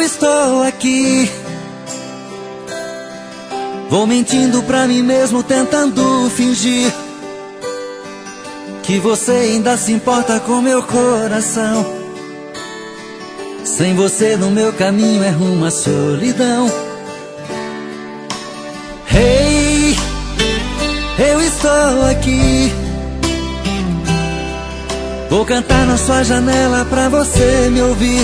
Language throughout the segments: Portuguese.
estou aqui, vou mentindo pra mim mesmo, tentando fingir que você ainda se importa com meu coração. Sem você no meu caminho é rumo à solidão. Hey, eu estou aqui, vou cantar na sua janela pra você me ouvir.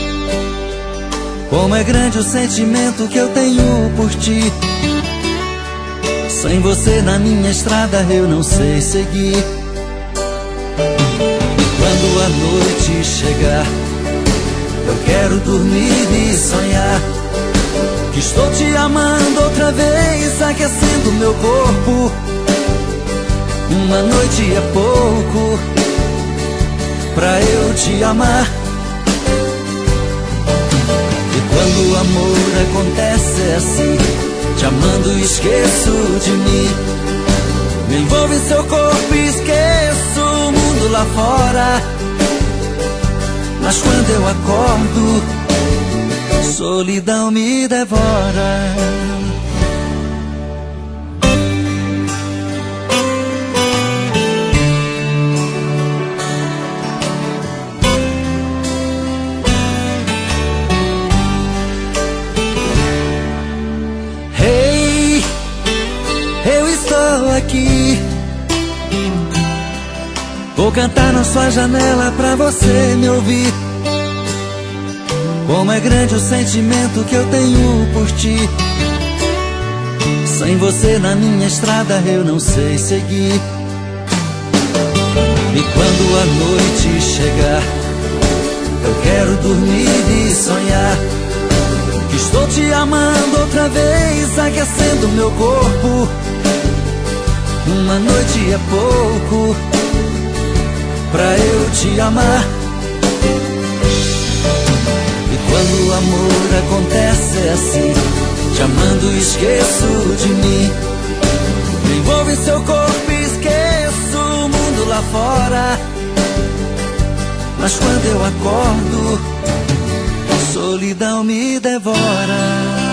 Como é grande o sentimento que eu tenho por ti. Sem você na minha estrada eu não sei seguir. E quando a noite chegar, eu quero dormir e sonhar que estou te amando outra vez, aquecendo meu corpo. Uma noite é pouco pra eu te amar. E quando o amor acontece é assim, te amando esqueço de mim. Me envolvo em seu corpo e esqueço o mundo lá fora. Mas quando eu acordo, solidão me devora. Hey, eu estou aqui, vou cantar na sua janela pra você me ouvir. Como é grande o sentimento que eu tenho por ti. Sem você na minha estrada eu não sei seguir. E quando a noite chegar, eu quero dormir e sonhar que estou te amando outra vez, aquecendo meu corpo. Uma noite é pouco pra eu te amar. E quando o amor acontece é assim, te amando esqueço de mim. Me envolvo em seu corpo e esqueço o mundo lá fora. Mas quando eu acordo, solidão me devora.